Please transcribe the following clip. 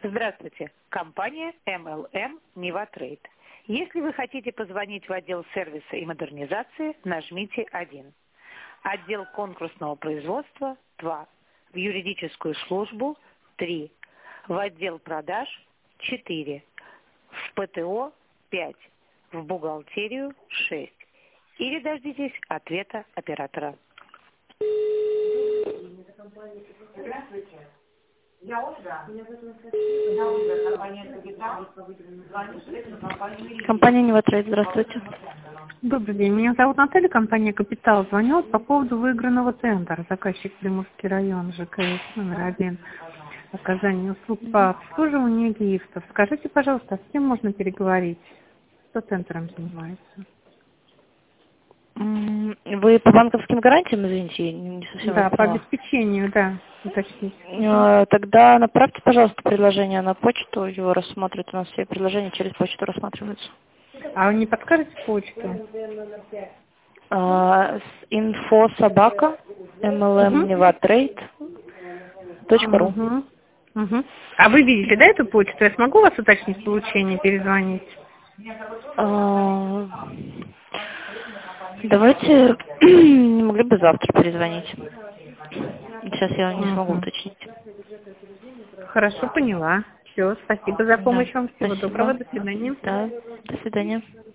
Здравствуйте. Компания MLM Niva Trade. Если вы хотите позвонить в отдел сервиса и модернизации, нажмите 1. Отдел конкурсного производства 2. В юридическую службу 3. В отдел продаж 4. В ПТО 5. В бухгалтерию 6. Или дождитесь ответа оператора. Здравствуйте. Я Ольга. Я Ольга, компания «Капитал». Звоню в компанию Компания Niva Trade, здравствуйте. Добрый день, меня зовут Наталья, компания «Капитал». Звоню по поводу выигранного тендера. Заказчик Приморский район, ЖКС номер 1. Оказание услуг по обслуживанию лифтов. Скажите, пожалуйста, с кем можно переговорить? Кто тендером занимается? Вы по банковским гарантиям, извините, я не совсем Да, вас по поняла. обеспечению, да, уточните. Тогда направьте, пожалуйста, предложение на почту, его рассмотрят. У нас все предложения через почту рассматриваются. А вы не подскажете почту? Info@mlmnivatrade.ru. А вы видите, да, эту почту? Я смогу вас уточнить получение, перезвонить? Давайте, не могли бы завтра перезвонить. Сейчас я не смогу уточнить. Хорошо, поняла. Все, спасибо за помощь вам. Всего Спасибо. доброго, до свидания. Да, до свидания.